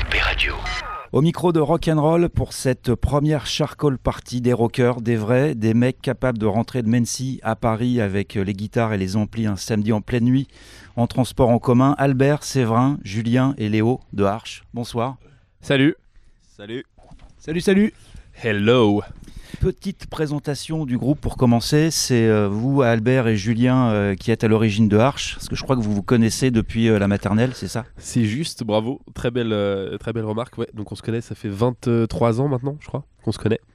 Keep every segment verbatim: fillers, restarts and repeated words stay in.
P Radio. Au micro de Rock'n'Roll pour cette première charcoal party des rockers, des vrais, des mecs capables de rentrer de Mency à Paris avec les guitares et les amplis un samedi en pleine nuit en transport en commun. Albert, Séverin, Julien et Léo de Arche. Bonsoir. Salut. Salut. Salut, salut. Hello. Petite présentation du groupe pour commencer. C'est euh, vous, Albert et Julien, euh, qui êtes à l'origine de Arche. Parce que je crois que vous vous connaissez depuis euh, la maternelle, c'est ça ? C'est juste, bravo. Très belle, euh, très belle remarque. Ouais. Donc on se connaît, ça fait vingt-trois ans maintenant, je crois, qu'on se connaît.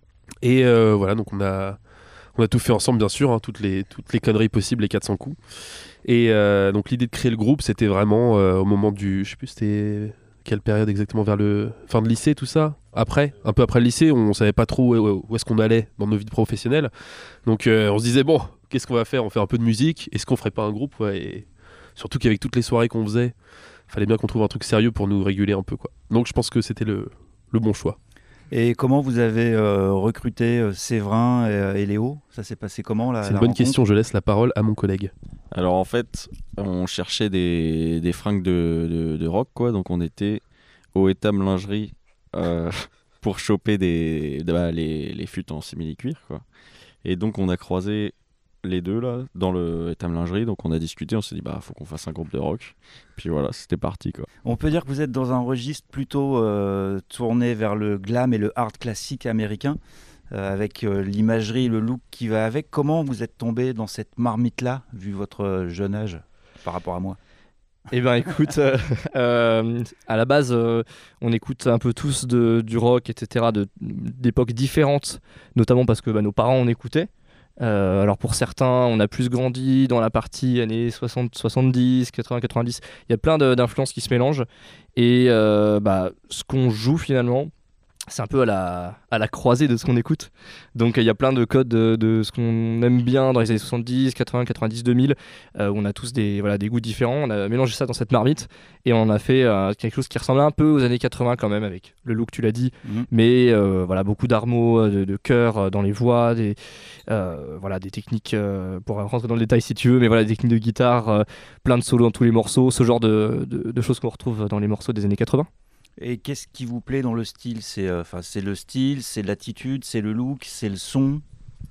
Et euh, voilà, donc on a, on a tout fait ensemble, bien sûr, hein, toutes, les, toutes les conneries possibles, les quatre cents coups. Et euh, donc l'idée de créer le groupe, c'était vraiment euh, au moment du... Je sais plus, c'était... Quelle période exactement, vers le fin de lycée, tout ça. Après, un peu après le lycée, on savait pas trop où, où est-ce qu'on allait dans nos vies professionnelles. Donc euh, on se disait, bon, qu'est-ce qu'on va faire ? On fait un peu de musique, est-ce qu'on ferait pas un groupe ? Ouais, et surtout qu'avec toutes les soirées qu'on faisait, fallait bien qu'on trouve un truc sérieux pour nous réguler un peu, quoi. Donc je pense que c'était le, le bon choix. Et comment vous avez euh, recruté euh, Séverin et, et Léo ? Ça s'est passé comment la, C'est une la bonne rencontre ? question, je laisse la parole à mon collègue. Alors en fait, on cherchait des, des fringues de, de, de rock, quoi. Donc on était au Etam Lingerie euh, pour choper des, bah, les, les fûts en simili-cuir, quoi. Et donc on a croisé les deux là dans le Etam Lingerie. Donc on a discuté, on s'est dit bah faut qu'on fasse un groupe de rock. Puis voilà, c'était parti, quoi. On peut dire que vous êtes dans un registre plutôt euh, tourné vers le glam et le hard classique américain, euh, avec euh, l'imagerie, le look qui va avec. Comment vous êtes tombé dans cette marmite-là, vu votre euh, jeune âge par rapport à moi ? Eh bien écoute, euh, euh, à la base, euh, on écoute un peu tous de, du rock, et cetera, de, d'époques différentes, notamment parce que bah, nos parents en écoutaient. Euh, alors pour certains, on a plus grandi dans la partie années soixante, soixante-dix, quatre-vingts, quatre-vingt-dix. Il y a plein de, d'influences qui se mélangent. Et euh, bah, ce qu'on joue finalement, c'est un peu à la, à la croisée de ce qu'on écoute. Donc il y a plein de codes de, de ce qu'on aime bien dans les années soixante-dix, quatre-vingts, quatre-vingt-dix, deux mille, euh, où on a tous des, voilà, des goûts différents. On a mélangé ça dans cette marmite et on a fait euh, quelque chose qui ressemble un peu aux années quatre-vingts quand même, avec le look, tu l'as dit, mmh. mais euh, voilà, beaucoup d'armeaux, de, de chœurs dans les voix, des, euh, voilà, des techniques, euh, pour rentrer dans le détail si tu veux, mais voilà, des techniques de guitare, euh, plein de solos dans tous les morceaux, ce genre de, de, de choses qu'on retrouve dans les morceaux des années quatre-vingts. Et qu'est-ce qui vous plaît dans le style ? C'est, euh, c'est le style, c'est l'attitude, c'est le look, c'est le son ?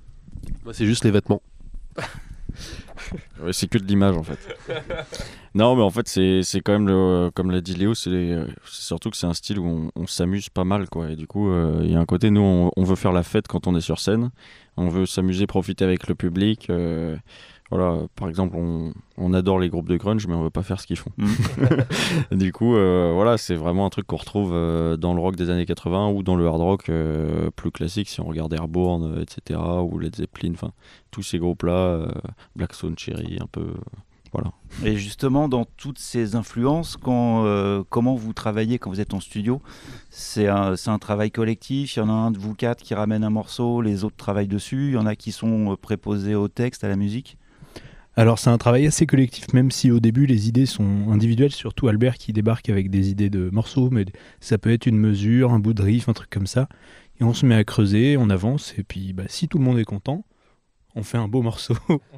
Moi, c'est juste les vêtements. Ouais, c'est que de l'image en fait. Non, mais en fait, c'est, c'est quand même, le, comme l'a dit Léo, c'est, c'est surtout que c'est un style où on, on s'amuse pas mal, quoi. Et du coup, il euh, y a un côté, nous, on, on veut faire la fête quand on est sur scène. On veut s'amuser, profiter avec le public. Euh, Voilà, par exemple, on, on adore les groupes de grunge, mais on veut pas faire ce qu'ils font. Mmh. Du coup, euh, voilà, c'est vraiment un truc qu'on retrouve euh, dans le rock des années quatre-vingts ou dans le hard rock euh, plus classique, si on regarde Airborne, euh, et cetera, ou Led Zeppelin, enfin, tous ces groupes-là, euh, Black Stone Cherry, un peu, euh, voilà. Et justement, dans toutes ces influences, quand, euh, comment vous travaillez quand vous êtes en studio ? C'est un, c'est un travail collectif, il y en a un de vous quatre qui ramène un morceau, les autres travaillent dessus, il y en a qui sont préposés au texte, à la musique ? Alors c'est un travail assez collectif, même si au début les idées sont individuelles, surtout Albert qui débarque avec des idées de morceaux, mais ça peut être une mesure, un bout de riff, un truc comme ça, et on se met à creuser, on avance, et puis bah, si tout le monde est content, on fait un beau morceau,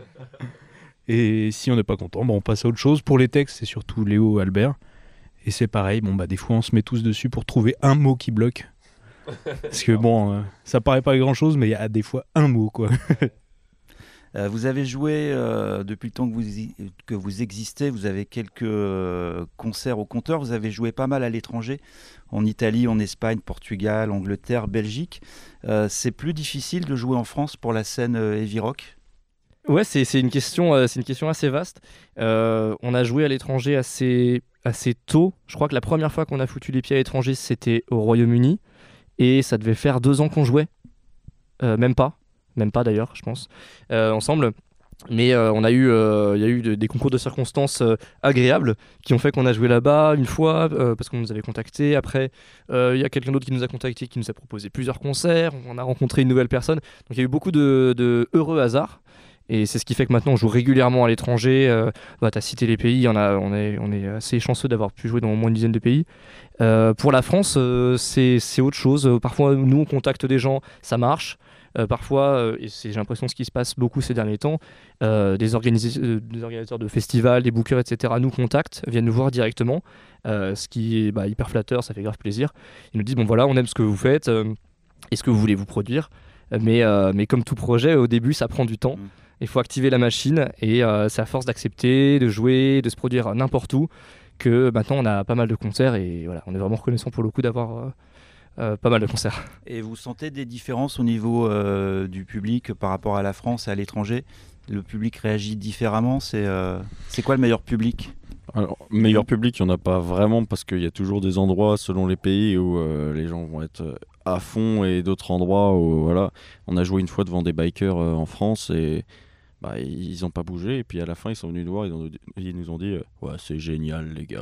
et si on n'est pas content, bah, on passe à autre chose. Pour les textes, c'est surtout Léo, Albert, et c'est pareil, bon, bah, des fois on se met tous dessus pour trouver un mot qui bloque, parce que bon, euh, ça paraît pas grand chose, mais il y a des fois un mot, quoi. Euh, vous avez joué euh, depuis le temps que vous, y, que vous existez, vous avez quelques euh, concerts au compteur, vous avez joué pas mal à l'étranger, en Italie, en Espagne, Portugal, Angleterre, Belgique. Euh, c'est plus difficile de jouer en France pour la scène euh, heavy rock ? Ouais, c'est, c'est, une question, euh, c'est une question assez vaste. Euh, on a joué à l'étranger assez, assez tôt. Je crois que la première fois qu'on a foutu les pieds à l'étranger, c'était au Royaume-Uni. Et ça devait faire deux ans qu'on jouait. Euh, même pas. Même pas d'ailleurs, je pense, euh, ensemble. Mais euh, on a eu, euh, y a eu de, des concours de circonstances euh, agréables qui ont fait qu'on a joué là-bas une fois euh, parce qu'on nous avait contactés. Après, il euh, y a quelqu'un d'autre qui nous a contactés, qui nous a proposé plusieurs concerts. On a rencontré une nouvelle personne. Donc il y a eu beaucoup de, de heureux hasards. Et c'est ce qui fait que maintenant on joue régulièrement à l'étranger. Euh, bah, tu as cité les pays, on, a, on, est, on est assez chanceux d'avoir pu jouer dans au moins une dizaine de pays. Euh, pour la France, euh, c'est, c'est autre chose. Parfois, nous, on contacte des gens, ça marche. Euh, parfois, euh, et c'est, j'ai l'impression ce qui se passe beaucoup ces derniers temps, euh, des, organisa- euh, des organisateurs de festivals, des bookers, et cetera nous contactent, viennent nous voir directement, euh, ce qui est bah, hyper flatteur, ça fait grave plaisir. Ils nous disent bon voilà, on aime ce que vous faites, euh, est-ce que vous voulez vous produire, mais, euh, mais comme tout projet, au début ça prend du temps. Mmh. Il faut activer la machine et euh, c'est à force d'accepter, de jouer, de se produire n'importe où que maintenant on a pas mal de concerts et voilà, on est vraiment reconnaissant pour le coup d'avoir euh, euh, pas mal de concerts. Et vous sentez des différences au niveau euh, du public par rapport à la France et à l'étranger? Le public réagit différemment. C'est euh, c'est quoi le meilleur public? Alors, meilleur public, il n'y en a pas vraiment parce qu'il y a toujours des endroits selon les pays où euh, les gens vont être à fond et d'autres endroits où voilà. On a joué une fois devant des bikers euh, en France et bah, ils n'ont pas bougé. Et puis à la fin, ils sont venus nous voir, ils, ont, ils nous ont dit euh, ouais, c'est génial, les gars.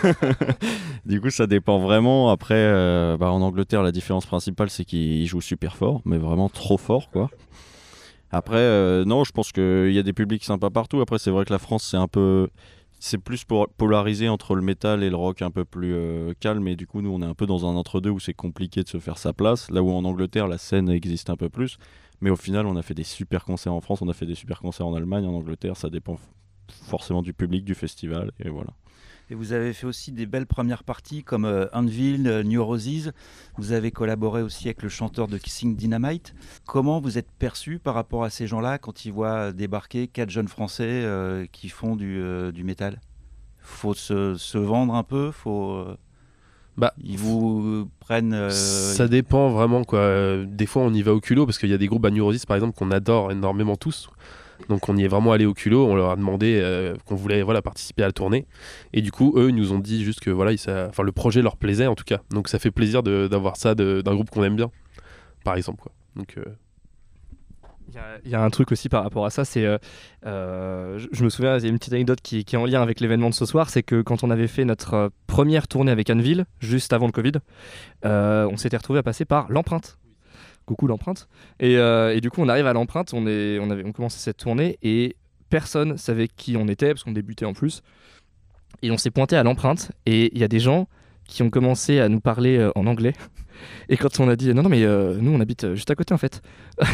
Du coup, ça dépend vraiment. Après, euh, bah, en Angleterre, la différence principale, c'est qu'ils jouent super fort, mais vraiment trop fort, quoi. Après, euh, non, je pense qu'il y a des publics sympas partout. Après, c'est vrai que la France, c'est un peu. C'est plus pour polarisé entre le métal et le rock un peu plus euh, calme. Et du coup, nous, on est un peu dans un entre-deux où c'est compliqué de se faire sa place. Là où en Angleterre, la scène existe un peu plus. Mais au final, on a fait des super concerts en France, on a fait des super concerts en Allemagne, en Angleterre. Ça dépend forcément du public, du festival. Et voilà. Et vous avez fait aussi des belles premières parties comme euh, Anvil, euh, New Roses. Vous avez collaboré aussi avec le chanteur de Kissing Dynamite. Comment vous êtes perçu par rapport à ces gens-là quand ils voient débarquer quatre jeunes Français euh, qui font du, euh, du métal? Faut se, se vendre un peu, faut... Euh, bah, ils vous prennent... Euh, ça dépend vraiment, quoi. Euh, des fois, on y va au culot parce qu'il y a des groupes, à New Roses par exemple, qu'on adore énormément tous. Donc on y est vraiment allé au culot, on leur a demandé euh, qu'on voulait voilà, participer à la tournée. Et du coup, eux, ils nous ont dit juste que voilà, ils, ça, enfin, le projet leur plaisait en tout cas. Donc ça fait plaisir de, d'avoir ça de, d'un groupe qu'on aime bien, par exemple, quoi. Donc... Euh... Il y, y a un truc aussi par rapport à ça, c'est, euh, euh, je, je me souviens, il y a une petite anecdote qui, qui est en lien avec l'événement de ce soir, c'est que quand on avait fait notre euh, première tournée avec Anvil, juste avant le Covid, euh, on s'était retrouvé à passer par l'Empreinte. Coucou l'Empreinte. Et, euh, et du coup, on arrive à l'Empreinte, on, est, on avait on commençait cette tournée et personne savait qui on était, parce qu'on débutait en plus. Et on s'est pointé à l'Empreinte et il y a des gens qui ont commencé à nous parler euh, en anglais. Et quand on a dit non non mais euh, nous on habite juste à côté en fait.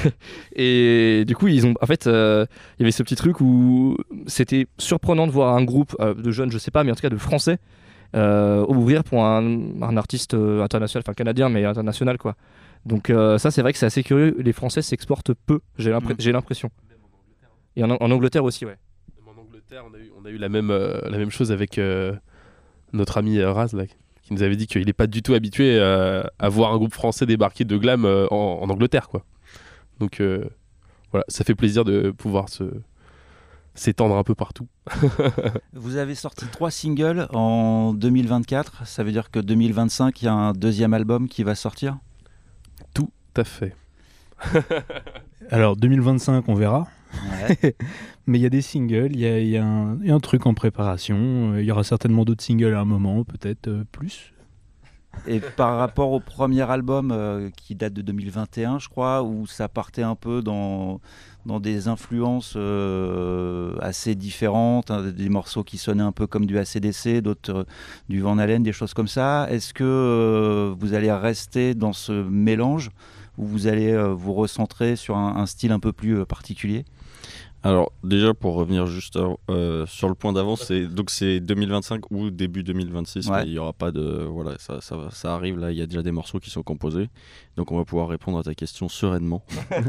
Et du coup ils ont en fait euh, il y avait ce petit truc où c'était surprenant de voir un groupe euh, de jeunes, je sais pas, mais en tout cas de Français euh, ouvrir pour un, un artiste euh, international, enfin canadien mais international quoi. Donc euh, ça c'est vrai que c'est assez curieux, les Français s'exportent peu, j'ai, l'impr- mmh. j'ai l'impression. Et en, en Angleterre aussi, ouais. Même en Angleterre on a eu, on a eu la, même, euh, la même chose avec euh, notre ami euh, Raz là, qui nous avait dit qu'il n'est pas du tout habitué euh, à voir un groupe français débarquer de glam euh, en, en Angleterre, quoi. Donc euh, voilà, ça fait plaisir de pouvoir se s'étendre un peu partout. Vous avez sorti trois singles en deux mille vingt-quatre, ça veut dire que deux mille vingt-cinq, il y a un deuxième album qui va sortir? Tout à fait. Alors deux mille vingt-cinq, on verra. Ouais. Mais il y a des singles, il y a, y, a y a un truc en préparation. Il y aura certainement d'autres singles à un moment, peut-être euh, plus. Et par rapport au premier album euh, qui date de deux mille vingt et un, je crois, où ça partait un peu dans, dans des influences euh, assez différentes, hein, des morceaux qui sonnaient un peu comme du A C D C, d'autres euh, du Van Halen, des choses comme ça. Est-ce que euh, vous allez rester dans ce mélange ou vous allez euh, vous recentrer sur un, un style un peu plus euh, particulier ? Alors déjà pour revenir juste euh, sur le point d'avant, c'est donc c'est deux mille vingt-cinq ou début deux mille vingt-six, ouais. Il y aura pas de voilà, ça, ça ça arrive là, il y a déjà des morceaux qui sont composés, donc on va pouvoir répondre à ta question sereinement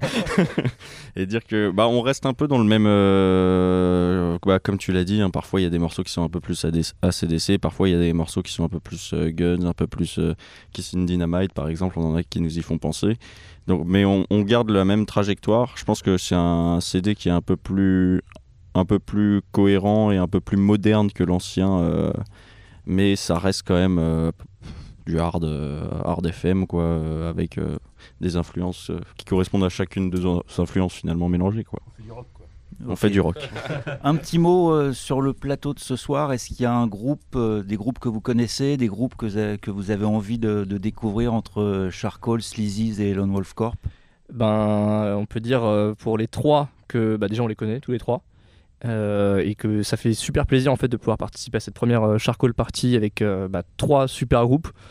et dire que bah on reste un peu dans le même euh, bah, comme tu l'as dit, hein, parfois il y a des morceaux qui sont un peu plus A C D C, parfois il y a des morceaux qui sont un peu plus euh, Guns, un peu plus euh, Kissing Dynamite par exemple, on en a qui nous y font penser. Donc, mais on, on garde la même trajectoire. Je pense que c'est un C D qui est un peu plus, un peu plus cohérent et un peu plus moderne que l'ancien, euh, mais ça reste quand même euh, du hard, euh, hard F M quoi, euh, avec euh, des influences euh, qui correspondent à chacune des influences finalement mélangées quoi. On fait du rock quoi. On okay. fait du rock. Un petit mot euh, sur le plateau de ce soir. Est-ce qu'il y a un groupe, euh, des groupes que vous connaissez, des groupes que, vous avez, que vous avez envie de, de découvrir entre Charcoal, Sleazy's et Lone Wolf Corp? Ben, on peut dire euh, pour les trois que bah, déjà on les connaît tous les trois euh, et que ça fait super plaisir en fait de pouvoir participer à cette première euh, Charcoal party avec euh, bah, trois super groupes.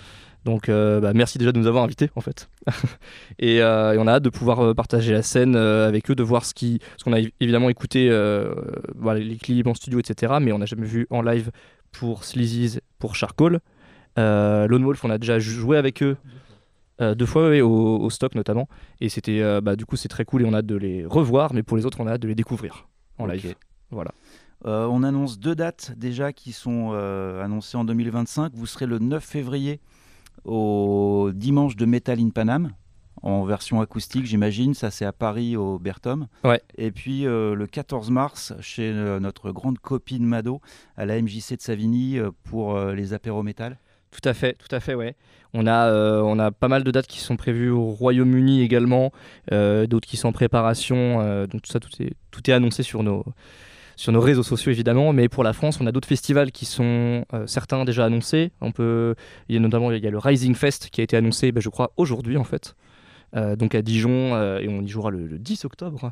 Donc euh, bah, merci déjà de nous avoir invités en fait. et, euh, et on a hâte de pouvoir euh, partager la scène euh, avec eux, de voir ce qui... Parce qu'on a évidemment écouté euh, voilà, les clips en studio, et cetera. Mais on n'a jamais vu en live pour Sleazy's, pour Charcoal. Euh, Lone Wolf, on a déjà joué avec eux euh, deux fois oui, au, au stock notamment. Et c'était, euh, bah, du coup c'est très cool et on a hâte de les revoir. Mais pour les autres, on a hâte de les découvrir en live. Okay. Voilà. Euh, on annonce deux dates déjà qui sont euh, annoncées en deux mille vingt-cinq. Vous serez le neuf février au dimanche de Metal in Paname en version acoustique, j'imagine. Ça, c'est à Paris au Bertom. Ouais. Et puis euh, le quatorze mars chez euh, notre grande copine Mado à la M J C de Savigny euh, pour euh, les apéros métal. Tout à fait, tout à fait, ouais. On a, euh, on a pas mal de dates qui sont prévues au Royaume-Uni également, euh, d'autres qui sont en préparation. Euh, donc tout ça, tout est, tout est annoncé sur nos sur nos réseaux sociaux évidemment, mais pour la France, on a d'autres festivals qui sont euh, certains déjà annoncés. On peut, il y a notamment il y a le Rising Fest qui a été annoncé, ben, je crois aujourd'hui en fait, euh, donc à Dijon euh, et on y jouera le, le dix octobre.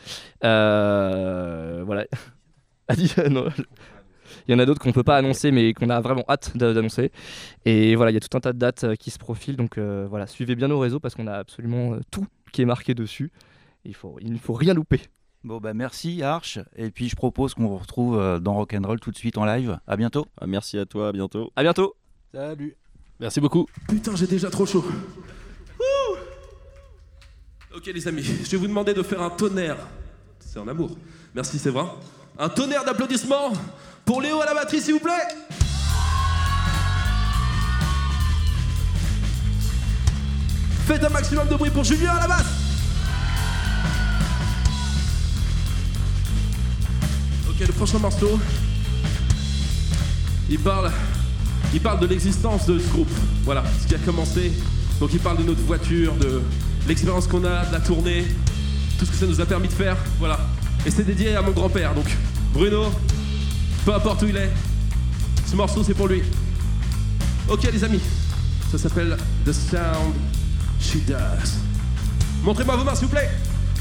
Euh, voilà. non, il y en a d'autres qu'on peut pas annoncer, mais qu'on a vraiment hâte d'annoncer. Et voilà, il y a tout un tas de dates qui se profilent, donc euh, voilà, suivez bien nos réseaux parce qu'on a absolument tout qui est marqué dessus. Il faut, il ne faut rien louper. Bon bah merci Arch, et puis je propose qu'on vous retrouve dans Rock'n'Roll tout de suite en live. À bientôt. Ah, merci à toi, à bientôt. À bientôt. Salut. Merci beaucoup. Putain, j'ai déjà trop chaud. Ouh. Ok les amis, je vais vous demander de faire un tonnerre. C'est un amour. Merci Séverin. Un tonnerre d'applaudissements pour Léo à la batterie s'il vous plaît. Faites un maximum de bruit pour Julien à la basse. Ok, le prochain morceau, il parle, il parle de l'existence de ce groupe. Voilà, ce qui a commencé. Donc il parle de notre voiture, de l'expérience qu'on a, de la tournée, tout ce que ça nous a permis de faire. Voilà. Et c'est dédié à mon grand-père. Donc Bruno, peu importe où il est, ce morceau c'est pour lui. Ok les amis, ça s'appelle The Sound She Does. Montrez-moi vos mains s'il vous plaît.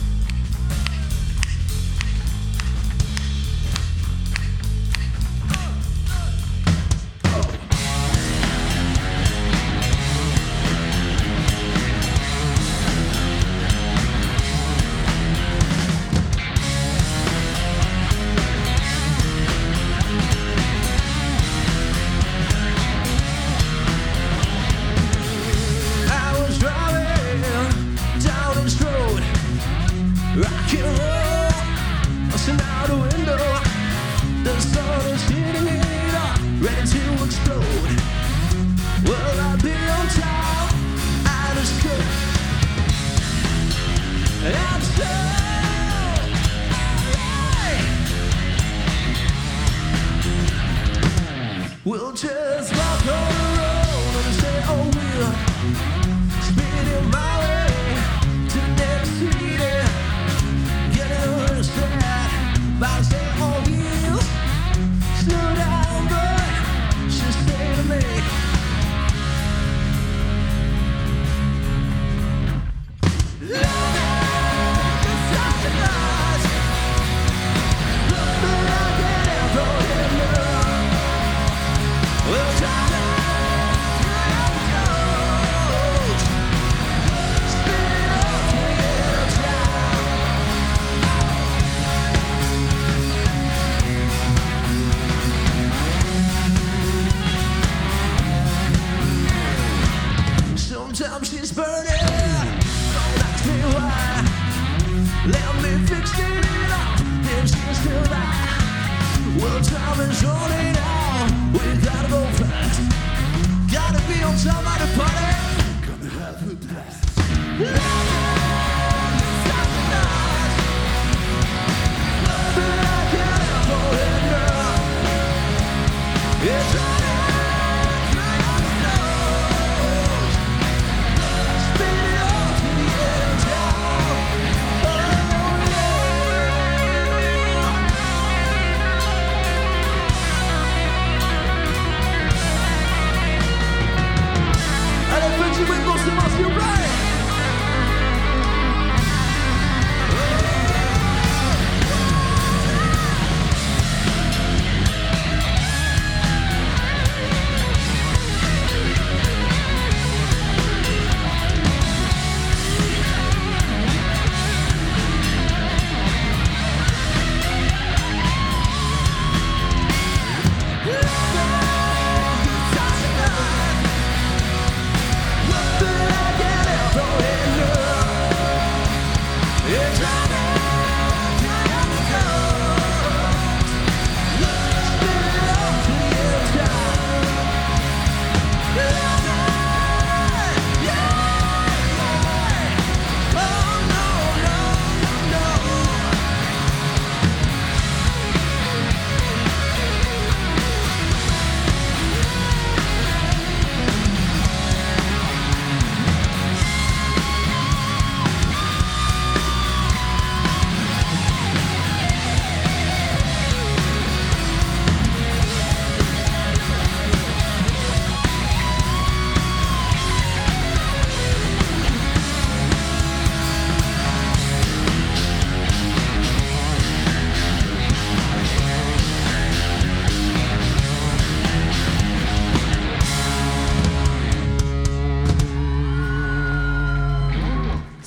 We'll just walk on the road and say, oh, we're speeding my way to next city. Getting understand by saying, oh, wheels, slow down, but she said to me. Sometimes she's burning, don't ask me why. Let me fix it up, if she's still there. Well, time is running out, we gotta go fast. Gotta be on time at the party. Gonna have a blast. Allez, petit bruit pour ce morceau, s'il vous plaît.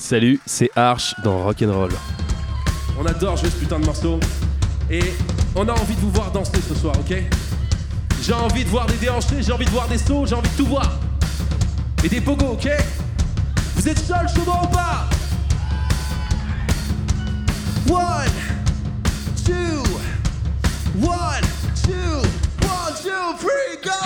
Salut, c'est Arch dans Rock'n'Roll. On adore jouer ce putain de morceau. Et on a envie de vous voir danser ce soir, ok? J'ai envie de voir des déhanchés, j'ai envie de voir des sauts, j'ai envie de tout voir. Et des pogos, ok? Vous êtes seuls, chaud ou pas? One, two, one, two, one, two, three, go!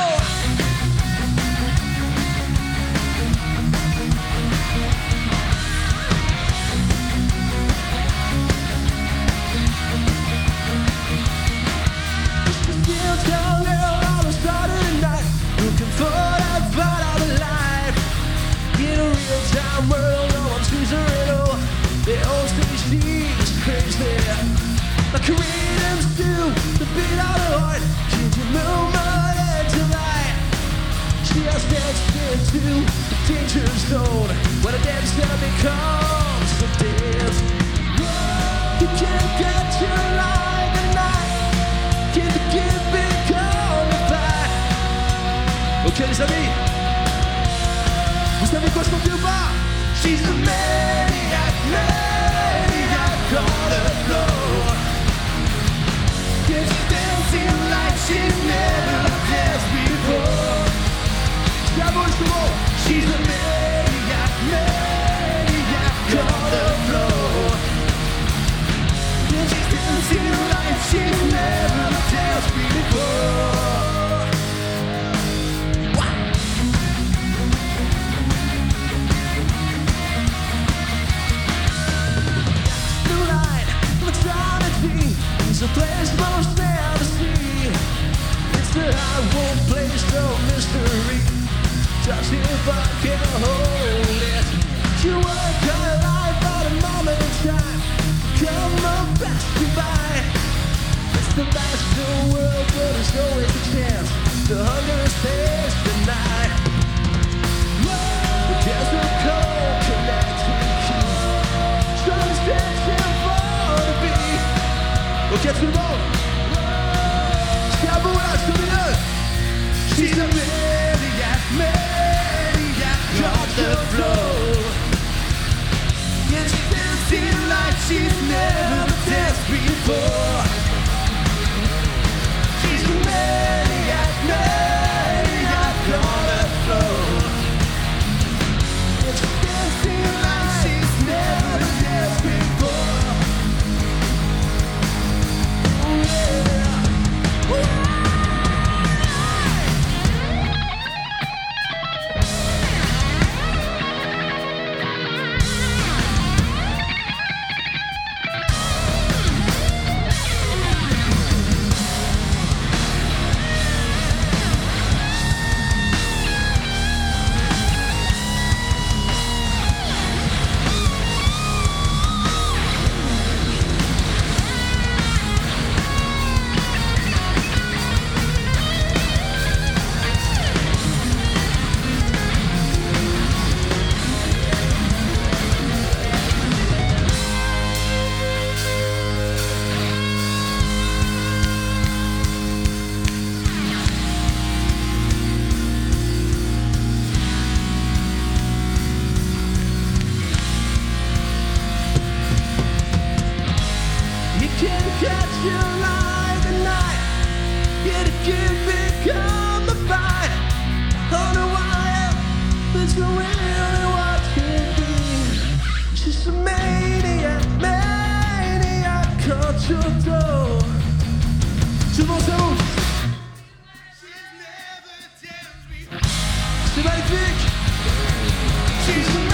Real-time world, no one's who's a riddle. They all say she's crazy. Like rhythms do, the beat of the heart. Change your movement into light. She has danced into the danger zone, when a dancer becomes a dance. You can't get your life at night. Can't give become a fact. Ok les amis, vous savez quoi je m'en dis ou pas? She's a maniac, maniac on the floor. Yeah, she's dancing like she's never danced before. She's a maniac, maniac on the floor. Yeah, she's dancing like she's never danced before. It's a place most never see. It's the high place, no mystery. Just if I can hold it. You work your life for a moment in time. Come on, pass you by. It's the last of the world, but there's always a chance. The hunger stays the night. The desert cold connects with you. Sun dancing for the beat. Ok tout le monde, c'est à vous là, c'est mieux. She's a maniac, maniac on the floor. Yeah, she's dancing like she's never danced before. She's a maniac, maniac on the floor. Yeah, she's dancing like she's never danced before. C'est magnifique. She's